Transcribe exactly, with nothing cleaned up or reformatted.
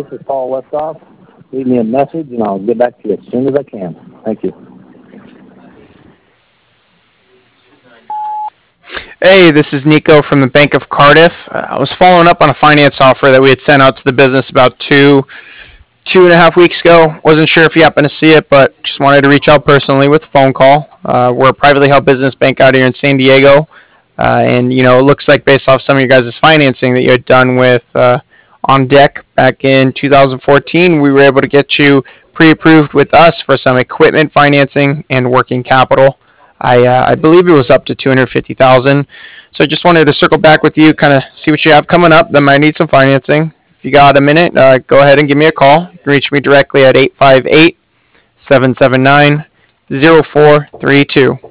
is Paul Westhoff. Leave me a message, and I'll get back to you as soon as I can. Thank you. Hey, this is Nico from the Bank of Cardiff. Uh, I was following up on a finance offer that we had sent out to the business about two, two and a half weeks ago. Wasn't sure if you happened to see it, but just wanted to reach out personally with a phone call. Uh, we're a privately held business bank out here in San Diego, uh, and you know it looks like based off some of your guys' financing that you had done with uh, On Deck back in two thousand fourteen, we were able to get you pre-approved with us for some equipment financing and working capital. I uh, I believe it was up to two hundred fifty thousand. So I just wanted to circle back with you, kind of see what you have coming up that might need some financing. If you got a minute, uh, go ahead and give me a call. You can reach me directly at eight five eight, seven seven nine, zero four three two.